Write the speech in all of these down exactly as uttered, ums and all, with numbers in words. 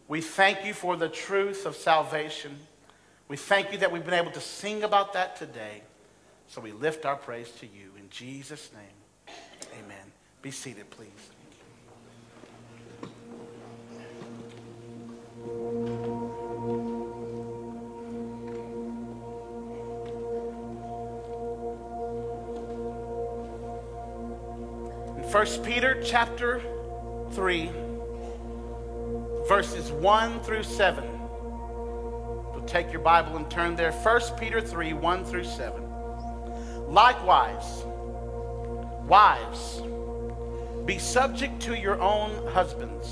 We thank you for the truth of salvation. We thank you that we've been able to sing about that today. So we lift our praise to you. In Jesus' name, amen. Be seated, please. In First Peter chapter three, verses one through seven. So take your Bible and turn there. First Peter three, one through seven. Likewise, wives, be subject to your own husbands,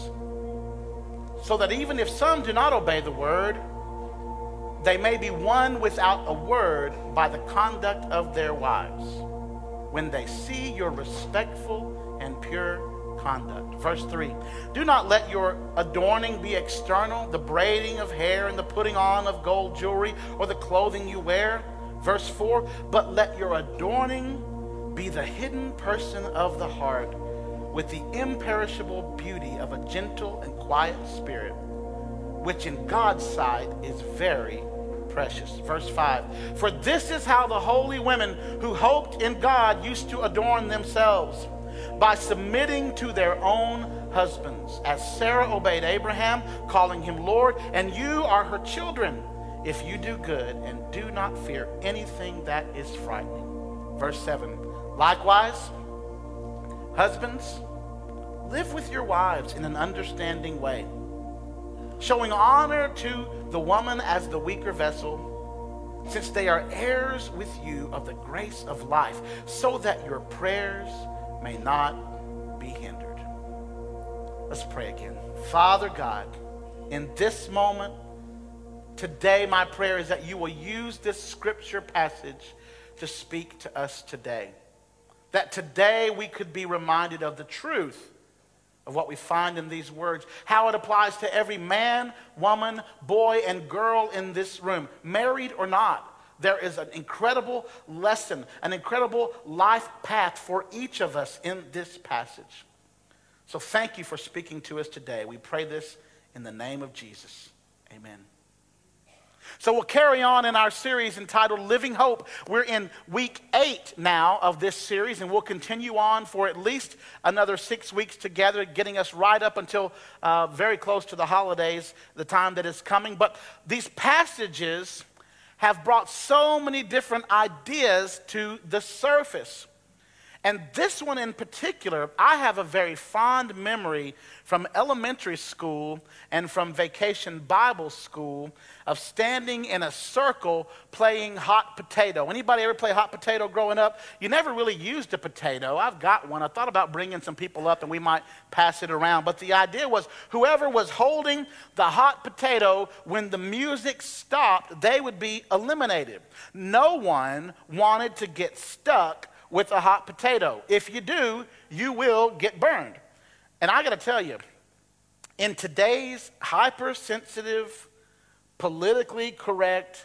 so that even if some do not obey the word, they may be won without a word by the conduct of their wives, when they see your respectful and pure conduct. Verse three, do not let your adorning be external, the braiding of hair and the putting on of gold jewelry or the clothing you wear. Verse four, but let your adorning be the hidden person of the heart, with the imperishable beauty of a gentle and quiet spirit, which in God's sight is very precious. Verse five, for this is how the holy women who hoped in God used to adorn themselves, by submitting to their own husbands, as Sarah obeyed Abraham, calling him Lord, and you are her children, if you do good and do not fear anything that is frightening. Verse seven, likewise, husbands, live with your wives in an understanding way, showing honor to the woman as the weaker vessel, since they are heirs with you of the grace of life, so that your prayers may not be hindered. Let's pray again. Father God, in this moment, today my prayer is that you will use this scripture passage to speak to us today. That today we could be reminded of the truth of what we find in these words, how it applies to every man, woman, boy, and girl in this room, married or not. There is an incredible lesson, an incredible life path for each of us in this passage. So thank you for speaking to us today. We pray this in the name of Jesus. Amen. So we'll carry on in our series entitled Living Hope. We're in week eight now of this series, and we'll continue on for at least another six weeks together, getting us right up until uh, very close to the holidays, the time that is coming. But these passages have brought so many different ideas to the surface. And this one in particular, I have a very fond memory from elementary school and from vacation Bible school of standing in a circle playing hot potato. Anybody ever play hot potato growing up? You never really used a potato. I've got one. I thought about bringing some people up and we might pass it around. But the idea was whoever was holding the hot potato, when the music stopped, they would be eliminated. No one wanted to get stuck with a hot potato. If you do, you will get burned. And I got to tell you, in today's hypersensitive, politically correct,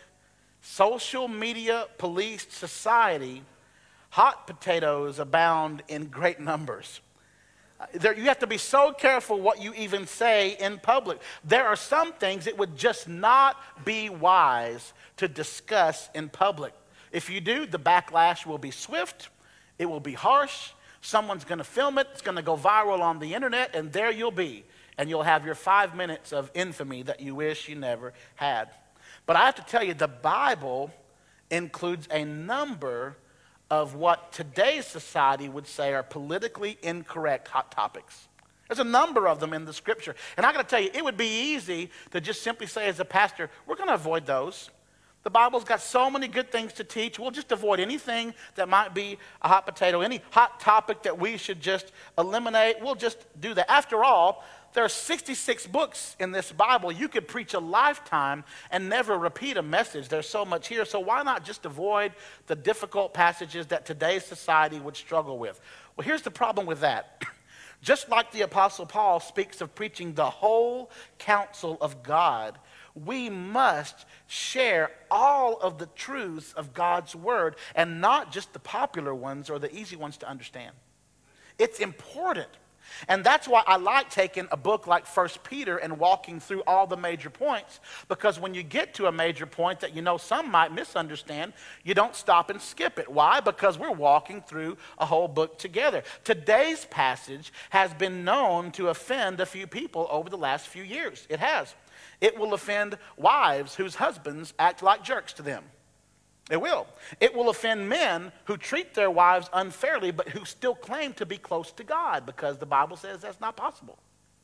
social media policed society, hot potatoes abound in great numbers. There, you have to be so careful what you even say in public. There are some things it would just not be wise to discuss in public. If you do, the backlash will be swift, it will be harsh, someone's going to film it, it's going to go viral on the internet, and there you'll be. And you'll have your five minutes of infamy that you wish you never had. But I have to tell you, the Bible includes a number of what today's society would say are politically incorrect hot topics. There's a number of them in the scripture. And I got to tell you, it would be easy to just simply say as a pastor, we're going to avoid those. The Bible's got so many good things to teach. We'll just avoid anything that might be a hot potato, any hot topic that we should just eliminate. We'll just do that. After all, there are sixty-six books in this Bible. You could preach a lifetime and never repeat a message. There's so much here. So why not just avoid the difficult passages that today's society would struggle with? Well, here's the problem with that. Just like the Apostle Paul speaks of preaching the whole counsel of God, we must share all of the truths of God's word and not just the popular ones or the easy ones to understand. It's important And that's why I like taking a book like First Peter and walking through all the major points, because when you get to a major point that you know some might misunderstand, you don't stop and skip it. Why? Because we're walking through a whole book together. Today's passage has been known to offend a few people over the last few years. It has. It will offend wives whose husbands act like jerks to them. It will. It will offend men who treat their wives unfairly, but who still claim to be close to God, because the Bible says that's not possible.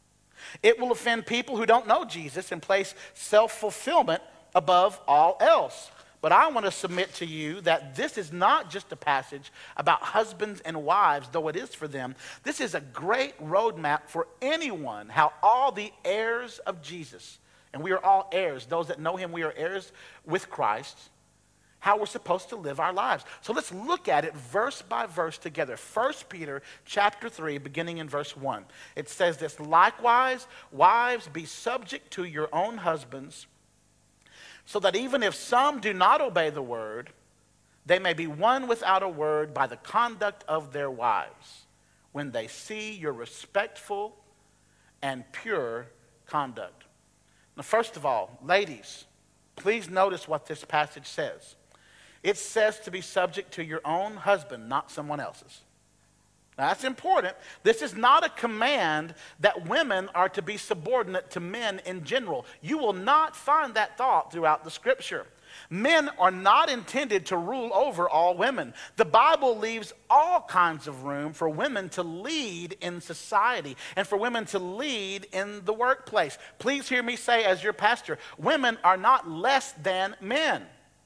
It will offend people who don't know Jesus and place self-fulfillment above all else. But I want to submit to you that this is not just a passage about husbands and wives, though it is for them. This is a great roadmap for anyone, how all the heirs of Jesus, and we are all heirs, those that know him, we are heirs with Christ, how we're supposed to live our lives. So let's look at it verse by verse together. First Peter chapter three, beginning in verse one. It says this, "Likewise, wives, be subject to your own husbands, so that even if some do not obey the word, they may be won without a word by the conduct of their wives, when they see your respectful and pure conduct." Now, first of all, ladies, please notice what this passage says. It says to be subject to your own husband, not someone else's. Now, that's important. This is not a command that women are to be subordinate to men in general. You will not find that thought throughout the scripture. Men are not intended to rule over all women. The Bible leaves all kinds of room for women to lead in society and for women to lead in the workplace. Please hear me say, as your pastor, women are not less than men.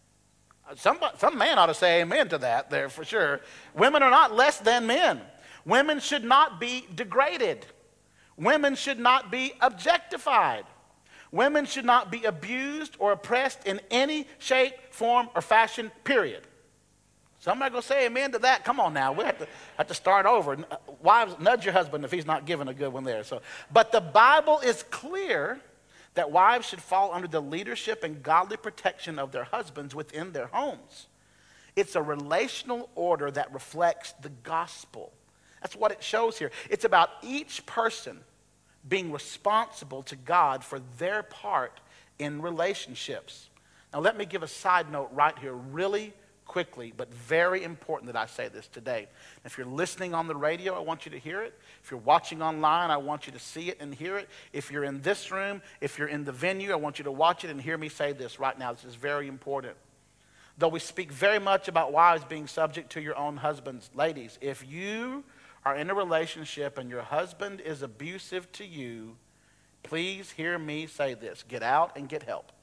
Some, some man ought to say amen to that there for sure. Women are not less than men. Women should not be degraded. Women should not be objectified. Women should not be abused or oppressed in any shape, form, or fashion, period. Somebody going to say amen to that? Come on now. We have to, have to start over. Wives, nudge your husband if he's not giving a good one there. So, but the Bible is clear that wives should fall under the leadership and godly protection of their husbands within their homes. It's a relational order that reflects the gospel. That's what it shows here. It's about each person being responsible to God for their part in relationships. Now, let me give a side note right here, really quickly, but very important that I say this today. If you're listening on the radio, I want you to hear it. If you're watching online, I want you to see it and hear it. If you're in this room, if you're in the venue, I want you to watch it and hear me say this right now. This is very important. Though we speak very much about wives being subject to your own husbands, ladies, if you are in a relationship and your husband is abusive to you, please hear me say this. Get out and get help.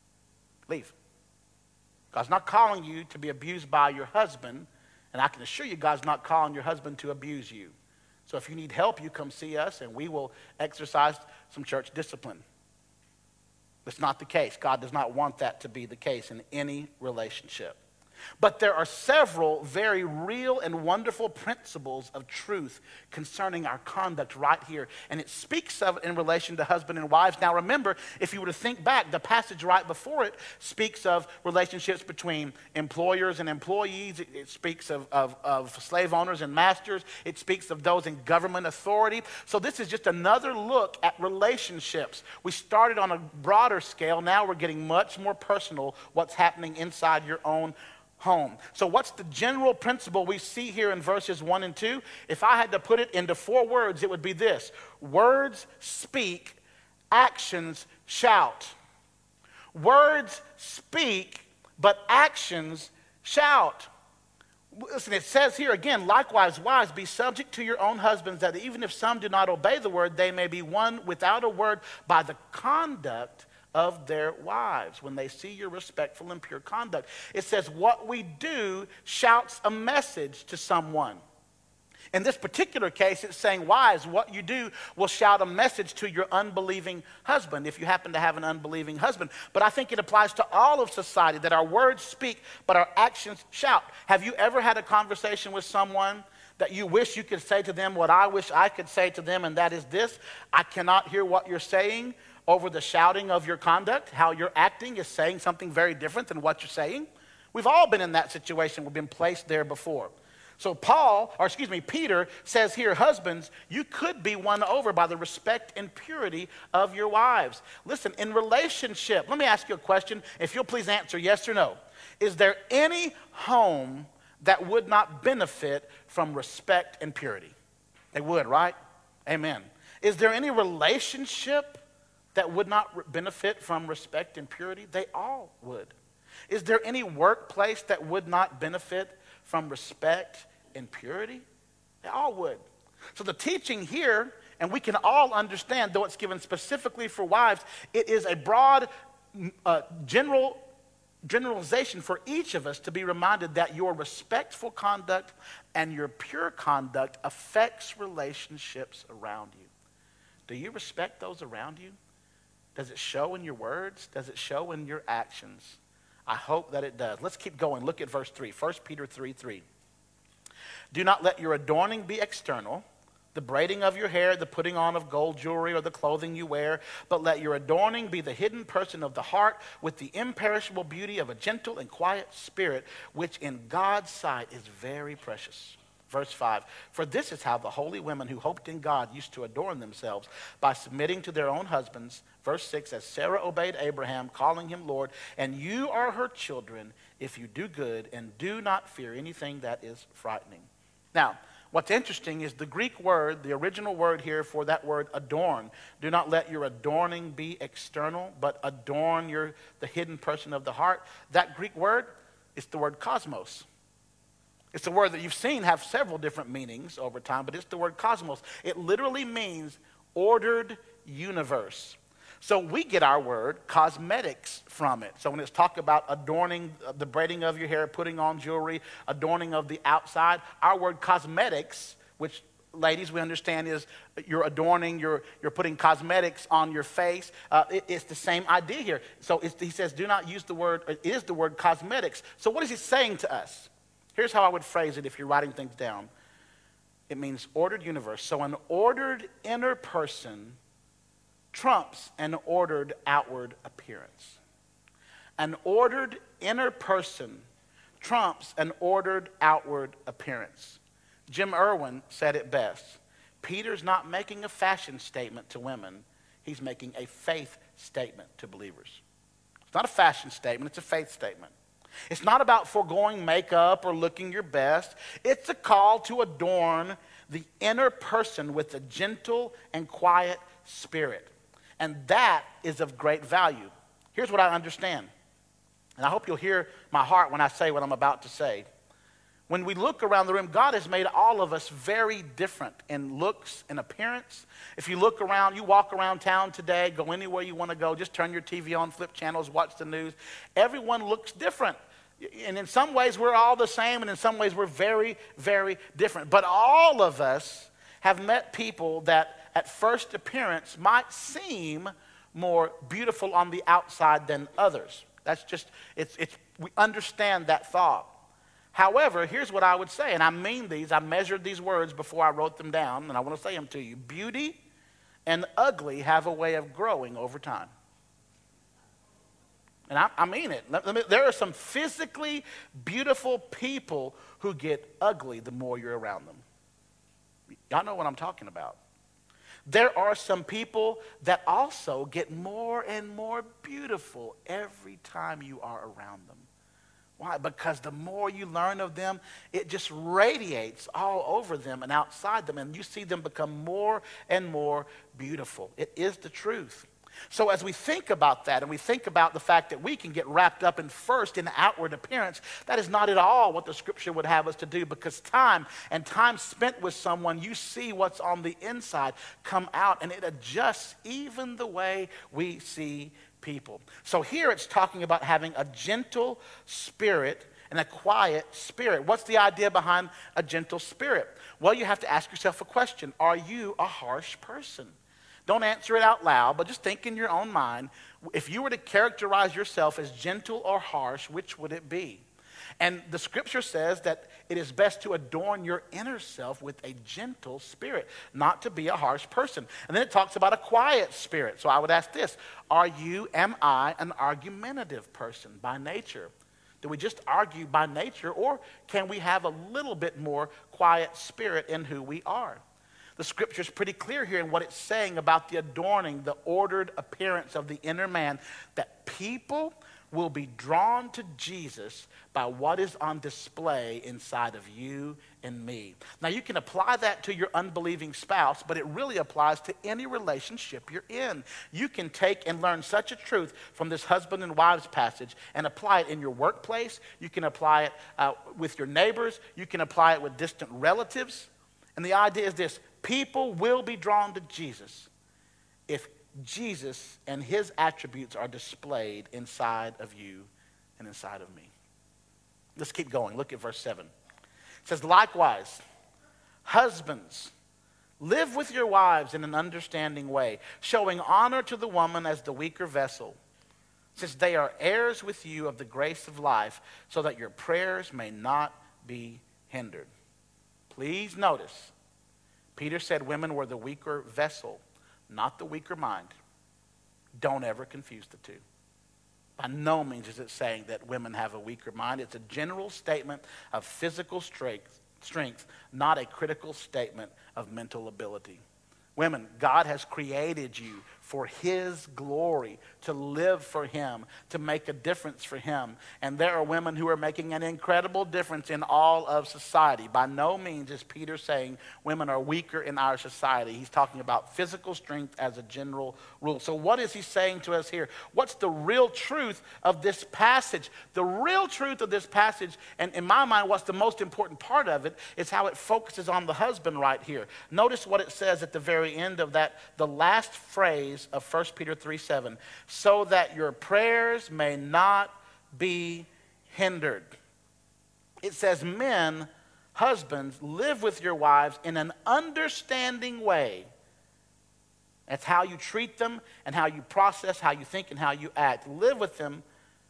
Leave. God's not calling you to be abused by your husband, and I can assure you God's not calling your husband to abuse you. So if you need help, you come see us, and we will exercise some church discipline. That's not the case. God does not want that to be the case in any relationship. But there are several very real and wonderful principles of truth concerning our conduct right here. And it speaks of it in relation to husband and wives. Now remember, if you were to think back, the passage right before it speaks of relationships between employers and employees. It, it speaks of, of, of slave owners and masters. It speaks of those in government authority. So this is just another look at relationships. We started on a broader scale. Now we're getting much more personal, what's happening inside your own home. So what's the general principle we see here in verses one and two? If I had to put it into four words, it would be this: words speak, actions shout. Words speak, but actions shout. Listen, it says here again, likewise, wives, be subject to your own husbands, that even if some do not obey the word, they may be won without a word by the conduct of their wives, when they see your respectful and pure conduct. It says what we do shouts a message to someone. In this particular case, it's saying, wives, what you do will shout a message to your unbelieving husband, if you happen to have an unbelieving husband. But I think it applies to all of society, that our words speak, but our actions shout. Have you ever had a conversation with someone that you wish you could say to them what I wish I could say to them, and that is this: I cannot hear what you're saying over the shouting of your conduct? How you're acting is saying something very different than what you're saying. We've all been in that situation. We've been placed there before. So Paul, or excuse me, Peter says here, husbands, you could be won over by the respect and purity of your wives. Listen, in relationship, let me ask you a question, if you'll please answer yes or no. Is there any home that would not benefit from respect and purity? They would, right? Amen. Is there any relationship that would not benefit from respect and purity? They all would. Is there any workplace that would not benefit from respect and purity? They all would. So the teaching here, and we can all understand, though it's given specifically for wives, it is a broad uh, general generalization for each of us to be reminded that your respectful conduct and your pure conduct affects relationships around you. Do you respect those around you? Does it show in your words? Does it show in your actions? I hope that it does. Let's keep going. Look at verse three. First Peter three three. Do not let your adorning be external, the braiding of your hair, the putting on of gold jewelry, or the clothing you wear, but let your adorning be the hidden person of the heart with the imperishable beauty of a gentle and quiet spirit, which in God's sight is very precious. Verse five, for this is how the holy women who hoped in God used to adorn themselves, by submitting to their own husbands. Verse six, as Sarah obeyed Abraham, calling him Lord, and you are her children if you do good and do not fear anything that is frightening. Now, what's interesting is the Greek word, the original word here for that word adorn. Do not let your adorning be external, but adorn your the hidden person of the heart. That Greek word is the word cosmos. It's a word that you've seen have several different meanings over time, but it's the word cosmos. It literally means ordered universe. So we get our word cosmetics from it. So when it's talk about adorning, the braiding of your hair, putting on jewelry, adorning of the outside, our word cosmetics, which ladies we understand is you're adorning, you're, you're putting cosmetics on your face. Uh, it, it's the same idea here. So it's, he says do not use the word, it is the word cosmetics. So what is he saying to us? Here's how I would phrase it if you're writing things down. It means ordered universe. So an ordered inner person trumps an ordered outward appearance. An ordered inner person trumps an ordered outward appearance. Jim Irwin said it best. Peter's not making a fashion statement to women. He's making a faith statement to believers. It's not a fashion statement, it's a faith statement. It's not about foregoing makeup or looking your best. It's a call to adorn the inner person with a gentle and quiet spirit. And that is of great value. Here's what I understand. And I hope you'll hear my heart when I say what I'm about to say. When we look around the room, God has made all of us very different in looks and appearance. If you look around, you walk around town today, go anywhere you want to go, just turn your T V on, flip channels, watch the news. Everyone looks different. And in some ways, we're all the same, and in some ways, we're very, very different. But all of us have met people that at first appearance might seem more beautiful on the outside than others. That's just, it's, it's, we understand that thought. However, here's what I would say, and I mean these, I measured these words before I wrote them down, and I want to say them to you. Beauty and ugly have a way of growing over time. And I, I mean it. Let, let me, there are some physically beautiful people who get ugly the more you're around them. Y'all know what I'm talking about. There are some people that also get more and more beautiful every time you are around them. Why? Because the more you learn of them, it just radiates all over them and outside them, and you see them become more and more beautiful. It is the truth. So as we think about that, and we think about the fact that we can get wrapped up in first in outward appearance, that is not at all what the scripture would have us to do, because time and time spent with someone, you see what's on the inside come out, and it adjusts even the way we see people. So here it's talking about having a gentle spirit and a quiet spirit. What's the idea behind a gentle spirit? Well, you have to ask yourself a question. Are you a harsh person? Don't answer it out loud, but just think in your own mind. If you were to characterize yourself as gentle or harsh, which would it be? And the scripture says that it is best to adorn your inner self with a gentle spirit, not to be a harsh person. And then it talks about a quiet spirit. So I would ask this, are you, am I, an argumentative person by nature? Do we just argue by nature, or can we have a little bit more quiet spirit in who we are? The scripture is pretty clear here in what it's saying about the adorning, the ordered appearance of the inner man, that people will be drawn to Jesus by what is on display inside of you and me. Now, you can apply that to your unbelieving spouse, but it really applies to any relationship you're in. You can take and learn such a truth from this husband and wives passage and apply it in your workplace. You can apply it uh, with your neighbors. You can apply it with distant relatives. And the idea is this: people will be drawn to Jesus if Jesus and his attributes are displayed inside of you and inside of me. Let's keep going. Look at verse seven. It says, likewise, husbands, live with your wives in an understanding way, showing honor to the woman as the weaker vessel, since they are heirs with you of the grace of life, so that your prayers may not be hindered. Please notice, Peter said women were the weaker vessel, not the weaker mind. Don't ever confuse the two. By no means is it saying that women have a weaker mind. It's a general statement of physical strength, strength, not a critical statement of mental ability. Women, God has created you for his glory, to live for him, to make a difference for him. And there are women who are making an incredible difference in all of society. By no means is Peter saying women are weaker in our society. He's talking about physical strength as a general rule. So what is he saying to us here? What's the real truth of this passage? The real truth of this passage, and in my mind, what's the most important part of it, is how it focuses on the husband right here. Notice what it says at the very end of that, the last phrase of First Peter three seven, so that your prayers may not be hindered. It says, men, husbands, live with your wives in an understanding way. That's how you treat them and how you process, how you think, and how you act. Live with them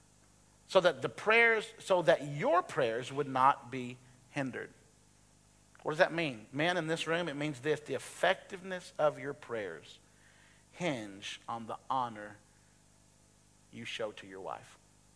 so that the prayers, so that your prayers would not be hindered. What does that mean? Men in this room, it means this: the effectiveness of your prayers hinge on the honor you show to your wife.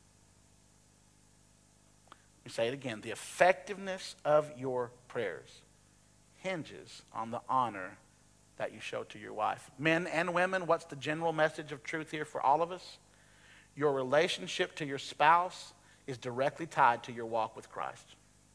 Let me say it again. The effectiveness of your prayers hinges on the honor that you show to your wife. Men and women, what's the general message of truth here for all of us? Your relationship to your spouse is directly tied to your walk with Christ.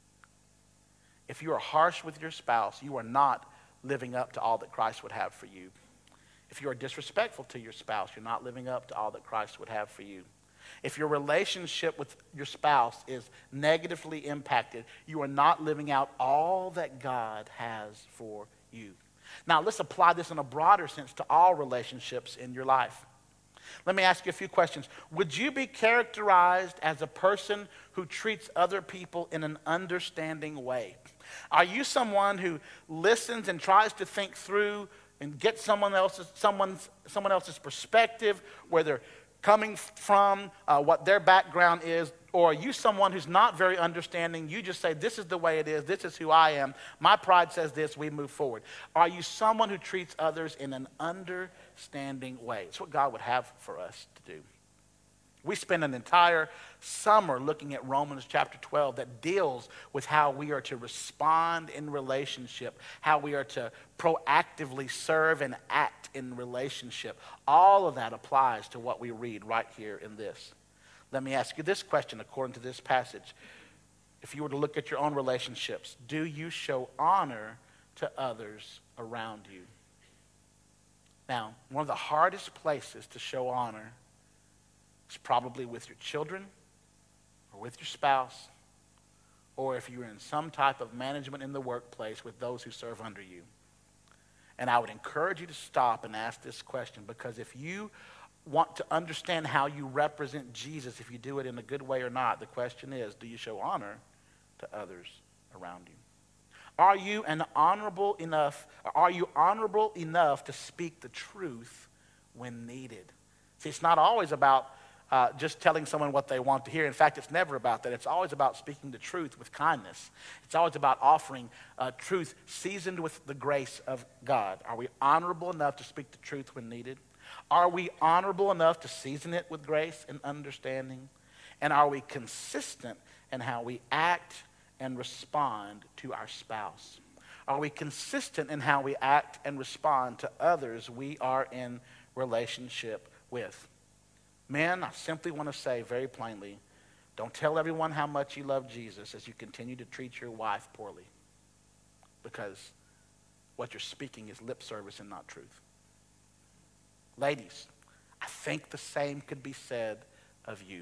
If you are harsh with your spouse, you are not living up to all that Christ would have for you. If you are disrespectful to your spouse, you're not living up to all that Christ would have for you. If your relationship with your spouse is negatively impacted, you are not living out all that God has for you. Now, let's apply this in a broader sense to all relationships in your life. Let me ask you a few questions. Would you be characterized as a person who treats other people in an understanding way? Are you someone who listens and tries to think through and get someone else's, someone's, someone else's perspective, where they're coming from, uh, what their background is? Or are you someone who's not very understanding? You just say, this is the way it is, this is who I am, my pride says this, we move forward. Are you someone who treats others in an understanding way? It's what God would have for us to do. We spend an entire summer looking at Romans chapter twelve that deals with how we are to respond in relationship, how we are to proactively serve and act in relationship. All of that applies to what we read right here in this. Let me ask you this question according to this passage. If you were to look at your own relationships, do you show honor to others around you? Now, one of the hardest places to show honor is probably with your children or with your spouse, or if you're in some type of management in the workplace with those who serve under you. And I would encourage you to stop and ask this question, because if you want to understand how you represent Jesus, if you do it in a good way or not, the question is, do you show honor to others around you? Are you an honorable enough, are you honorable enough to speak the truth when needed? See, it's not always about Uh, just telling someone what they want to hear. In fact, it's never about that. It's always about speaking the truth with kindness. It's always about offering uh, truth seasoned with the grace of God. Are we honorable enough to speak the truth when needed? Are we honorable enough to season it with grace and understanding? And are we consistent in how we act and respond to our spouse? Are we consistent in how we act and respond to others we are in relationship with? Men, I simply want to say very plainly, don't tell everyone how much you love Jesus as you continue to treat your wife poorly, because what you're speaking is lip service and not truth. Ladies, I think the same could be said of you.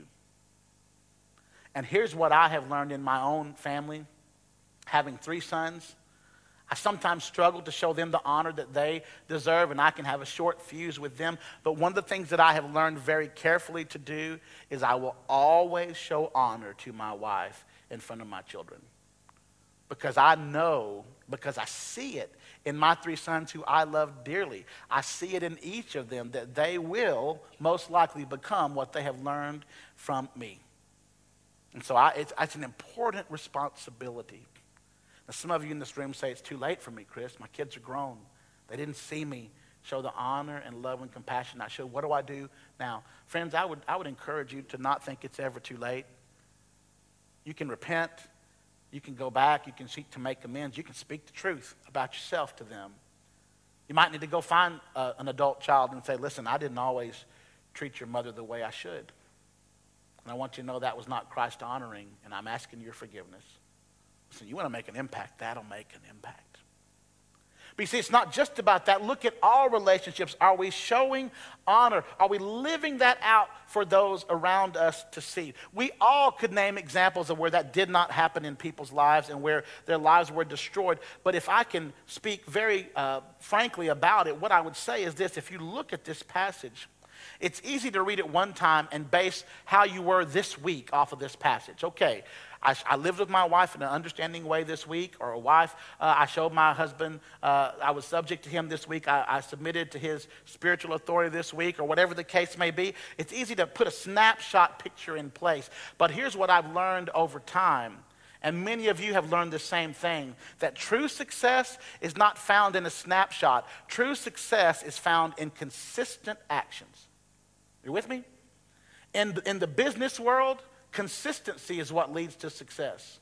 And here's what I have learned in my own family, having three sons. I sometimes struggle to show them the honor that they deserve, and I can have a short fuse with them. But one of the things that I have learned very carefully to do is I will always show honor to my wife in front of my children. Because I know, because I see it in my three sons who I love dearly. I see it in each of them that they will most likely become what they have learned from me. And so I, it's, it's an important responsibility. Now, some of you in this room say, it's too late for me, Chris. My kids are grown. They didn't see me show the honor and love and compassion I showed. What do I do now? Friends, I would, I would encourage you to not think it's ever too late. You can repent. You can go back. You can seek to make amends. You can speak the truth about yourself to them. You might need to go find uh, an adult child and say, listen, I didn't always treat your mother the way I should. And I want you to know that was not Christ honoring, and I'm asking your forgiveness. So you want to make an impact, that'll make an impact. But you see, it's not just about that. Look at all relationships. Are we showing honor? Are we living that out for those around us to see? We all could name examples of where that did not happen in people's lives and where their lives were destroyed. But if I can speak very uh, frankly about it, what I would say is this. If you look at this passage, it's easy to read it one time and base how you were this week off of this passage. Okay, I, I lived with my wife in an understanding way this week, or a wife. Uh, I showed my husband, uh, I was subject to him this week. I, I submitted to his spiritual authority this week, or whatever the case may be. It's easy to put a snapshot picture in place. But here's what I've learned over time. And many of you have learned the same thing, that true success is not found in a snapshot. True success is found in consistent actions. You with me? In, in the business world, consistency is what leads to success.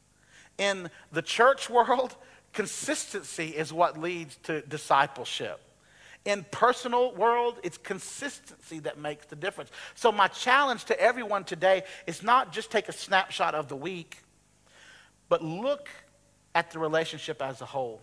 In the church world, consistency is what leads to discipleship. In personal world, it's consistency that makes the difference. So my challenge to everyone today is not just take a snapshot of the week, but look at the relationship as a whole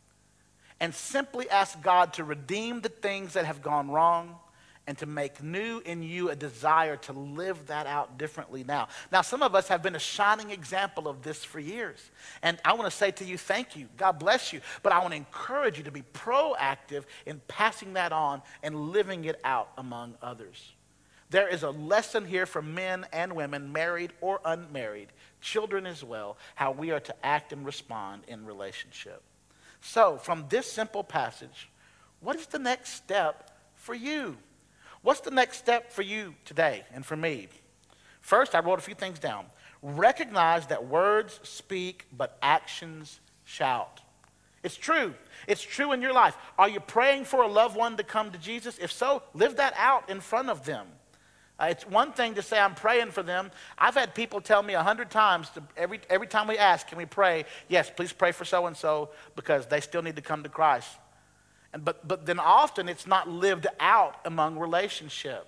and simply ask God to redeem the things that have gone wrong and to make new in you a desire to live that out differently now. Now, some of us have been a shining example of this for years. And I want to say to you, thank you. God bless you. But I want to encourage you to be proactive in passing that on and living it out among others. There is a lesson here for men and women, married or unmarried, children as well, how we are to act and respond in relationship. So, from this simple passage, what is the next step for you? What's the next step for you today and for me? First, I wrote a few things down. Recognize that words speak, but actions shout. It's true. It's true in your life. Are you praying for a loved one to come to Jesus? If so, live that out in front of them. Uh, it's one thing to say, I'm praying for them. I've had people tell me a hundred times, to, every, every time we ask, can we pray? Yes, please pray for so-and-so because they still need to come to Christ. And, but, but then often it's not lived out among relationship.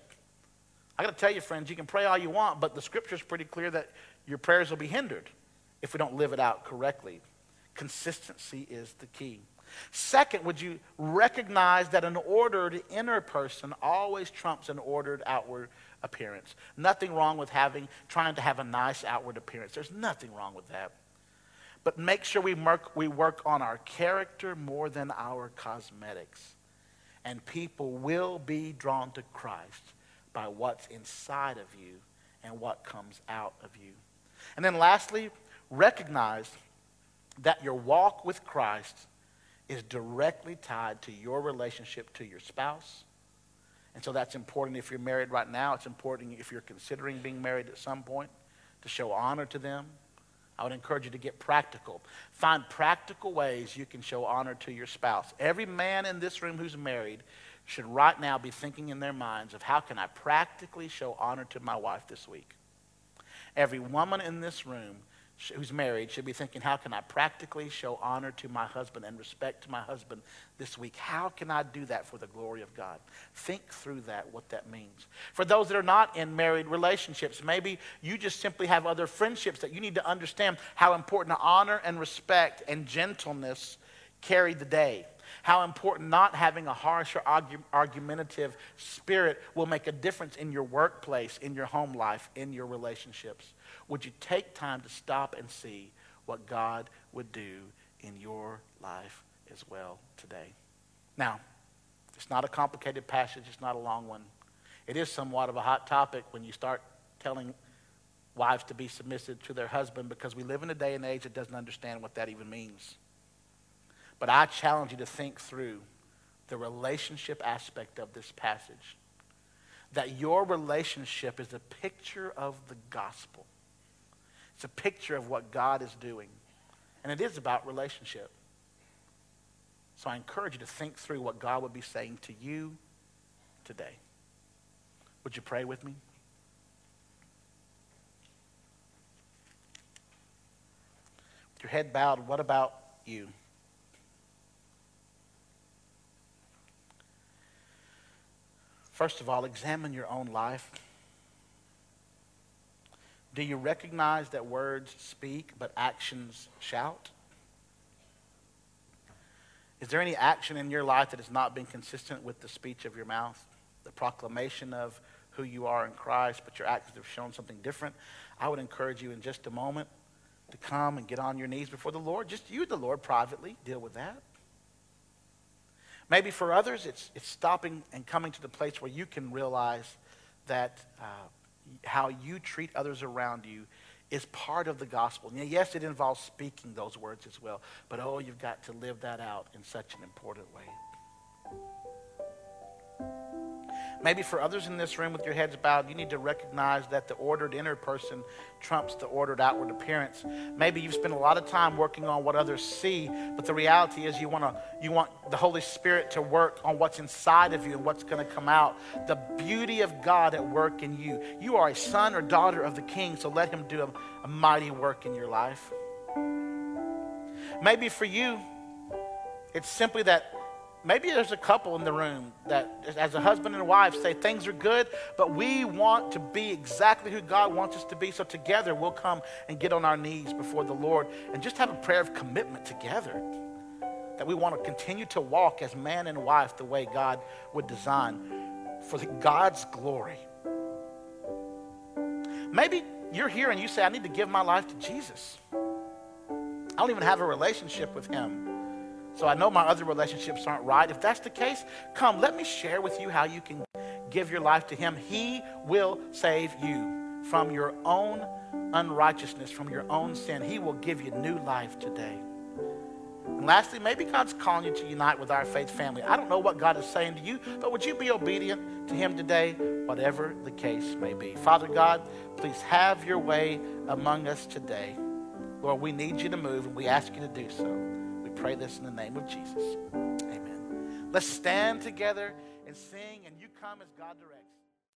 I got to tell you, friends, you can pray all you want, but the scripture is pretty clear that your prayers will be hindered if we don't live it out correctly. Consistency is the key. Second, would you recognize that an ordered inner person always trumps an ordered outward appearance? Nothing wrong with having, trying to have a nice outward appearance. There's nothing wrong with that. But make sure we work, we work on our character more than our cosmetics. And people will be drawn to Christ by what's inside of you and what comes out of you. And then lastly, recognize that your walk with Christ is directly tied to your relationship to your spouse. And so that's important if you're married right now. It's important if you're considering being married at some point, to show honor to them. I would encourage you to get practical. Find practical ways you can show honor to your spouse. Every man in this room who's married should right now be thinking in their minds of how can I practically show honor to my wife this week? Every woman in this room who's married should be thinking, how can I practically show honor to my husband and respect to my husband this week? How can I do that for the glory of God? Think through that, what that means. For those that are not in married relationships, maybe you just simply have other friendships that you need to understand how important honor and respect and gentleness carry the day. How important not having a harsh or argu- argumentative spirit will make a difference in your workplace, in your home life, in your relationships. Would you take time to stop and see what God would do in your life as well today? Now, it's not a complicated passage. It's not a long one. It is somewhat of a hot topic when you start telling wives to be submissive to their husband, because we live in a day and age that doesn't understand what that even means. But I challenge you to think through the relationship aspect of this passage. That your relationship is a picture of the gospel. It's a picture of what God is doing. And it is about relationship. So I encourage you to think through what God would be saying to you today. Would you pray with me? With your head bowed, what about you? First of all, examine your own life. Do you recognize that words speak, but actions shout? Is there any action in your life that has not been consistent with the speech of your mouth? The proclamation of who you are in Christ, but your actions have shown something different? I would encourage you in just a moment to come and get on your knees before the Lord. Just you, the Lord, privately deal with that. Maybe for others, it's it's stopping and coming to the place where you can realize that uh, how you treat others around you is part of the gospel. And yes, it involves speaking those words as well, but oh, you've got to live that out in such an important way. Maybe for others in this room with your heads bowed, you need to recognize that the ordered inner person trumps the ordered outward appearance. Maybe you've spent a lot of time working on what others see, but the reality is you want to you want the Holy Spirit to work on what's inside of you and what's going to come out. The beauty of God at work in you. You are a son or daughter of the King, so let him do a, a mighty work in your life. Maybe for you, it's simply that maybe there's a couple in the room that, as a husband and wife, say things are good, but we want to be exactly who God wants us to be. So together we'll come and get on our knees before the Lord and just have a prayer of commitment together. That we want to continue to walk as man and wife the way God would design for the God's glory. Maybe you're here and you say, I need to give my life to Jesus. I don't even have a relationship with him. So I know my other relationships aren't right. If that's the case, come, let me share with you how you can give your life to him. He will save you from your own unrighteousness, from your own sin. He will give you new life today. And lastly, maybe God's calling you to unite with our faith family. I don't know what God is saying to you, but would you be obedient to him today, whatever the case may be? Father God, please have your way among us today. Lord, we need you to move, and we ask you to do so. Pray this in the name of Jesus. Amen. Let's stand together and sing, and you come as God directs.